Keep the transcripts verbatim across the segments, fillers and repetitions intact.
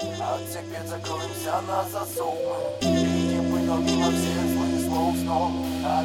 От всех бед закроемся на засов. Мы видим пыль, но мимо всех злых слов снов. От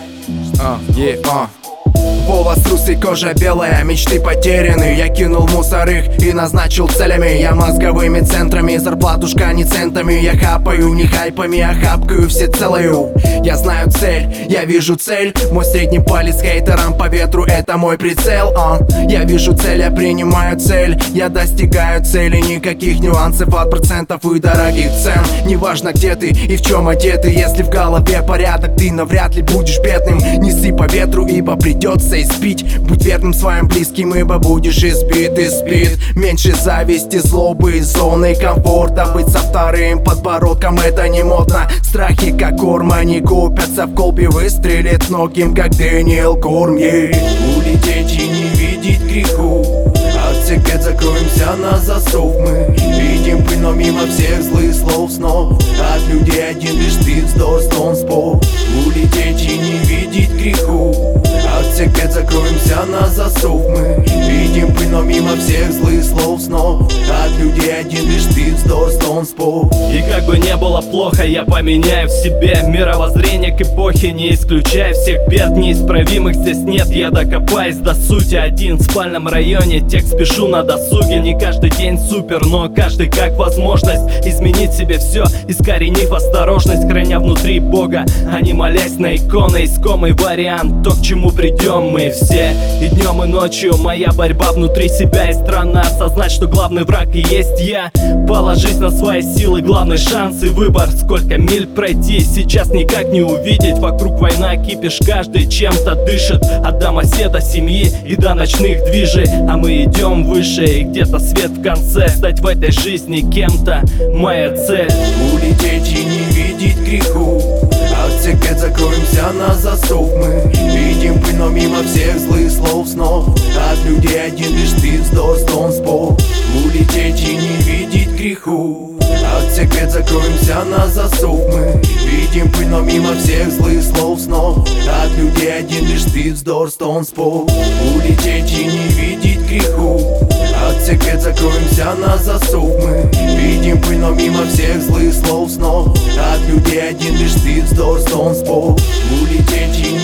людей один лишь ты. Волос русый, кожа белая, мечты потеряны. Я кинул мусор их и назначил целями. Я мозговыми центрами, зарплатушка не центами. Я хапаю не хайпами, а хапкаю всецелую. Я знаю цель, я вижу цель. Мой средний палец хейтерам по ветру, это мой прицел. а. Я вижу цель, я принимаю цель. Я достигаю цели, никаких нюансов от процентов и дорогих цен. Неважно где ты и в чем одеты. Если в голове порядок, ты навряд ли будешь бедным. Неси по ветру, ибо придется испить. Будь верным своим близким, ибо будешь избит и спит. Меньше зависти, злобы, зоны комфорта. Быть со вторым подбородком это не модно. Страхи как корма не купятся в колбе. Выстрелит многим, как Дэниел Кормье. Улететь и не видеть греху. От всех бед закроемся на засов. Мы видим пыль, но мимо всех злых слов снов. От людей один лишь ты вздор, стон, спор. Улететь и не видеть греху. От всех бед закроемся на засов. Мы видим пыль, но мимо всех злых слов снов. От людей один лишь ты вздор, стон, спор. И как бы не было плохо, я поменяю в себе мировоззрение к эпохе, не исключая всех бед. Неисправимых здесь нет, я докопаюсь до сути. Один в спальном районе, текст пишу на досуге. Не каждый день супер, но каждый как возможность изменить себе все, искоренив осторожность, храня внутри Бога, а не молясь на иконы. Искомый вариант, то, к чему придем мы все. И днем, и ночью моя борьба внутри себя. И странно осознать, что главный враг и есть я. Положись на свои силы, главный шанс и выбор. Сколько миль пройти, сейчас никак не увидеть. Вокруг война, кипиш, каждый чем-то дышит. От домосе до семьи и до ночных движей. А мы идем выше, и где-то свет в конце. Стать в этой жизни кем-то моя цель. Улететь и не видеть греху. От всех бед закроемся на засов. Мы видим пыль, но мимо всех злых слов снов. От людей один лишь ты вздор, стон, спор. Улететь и не видеть греху. От всех бед закроемся на засов. Мы видим пыль, но мимо всех злых слов снов. От людей один лишь ты вздор, стон, спор. Улететь и не видеть греху. От всех бед закроемся на засов. Мы видим пыль, но мимо всех злых слов снов. От людей один лишь ты вздор, стон, спор. Улететь и не